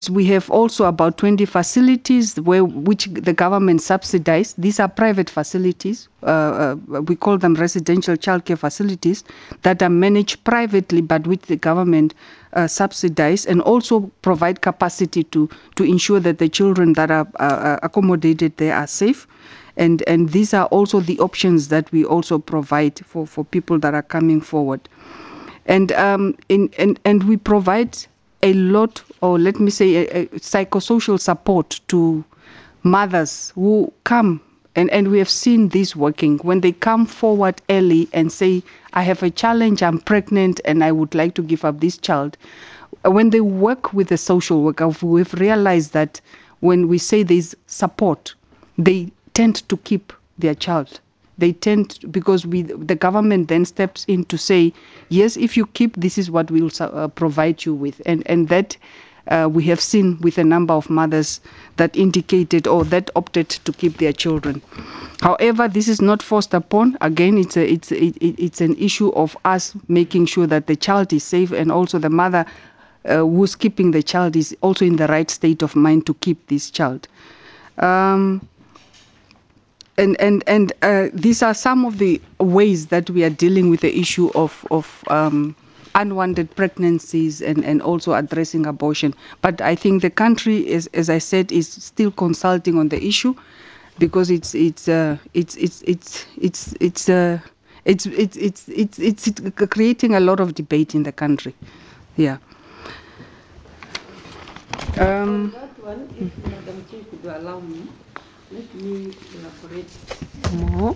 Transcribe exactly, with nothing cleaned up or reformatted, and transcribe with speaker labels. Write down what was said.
Speaker 1: We have also about twenty facilities where which the government subsidized. These are private facilities. Uh, uh, we call them residential childcare facilities that are managed privately, but which the government uh, subsidize and also provide capacity to to ensure that the children that are uh, accommodated there are safe. And and these are also the options that we also provide for for people that are coming forward. And um, in, and, and we provide a lot, or let me say, a, a psychosocial support to mothers who come, and, and we have seen this working, when they come forward early and say, I have a challenge, I'm pregnant, and I would like to give up this child. When they work with a social worker, we've realized that when we say there's support, they tend to keep their child. They tend to, because we the government then steps in to say, yes, if you keep, this is what we'll uh, provide you with. And and that uh, we have seen with a number of mothers that indicated or that opted to keep their children. However, this is not forced upon. Again, it's a, it's it, it's an issue of us making sure that the child is safe, and also the mother uh, who's keeping the child is also in the right state of mind to keep this child. Um, and and and uh, these are some of the ways that we are dealing with the issue of of um, unwanted pregnancies, and and also addressing abortion. But I think the country is, as I said, is still consulting on the issue, because it's it's uh, it's it's it's it's it's uh, it's it's it's it's it's it's creating a lot of debate in the country. Yeah. Um,
Speaker 2: On that one, if Madam Chair could allow me, let me elaborate more.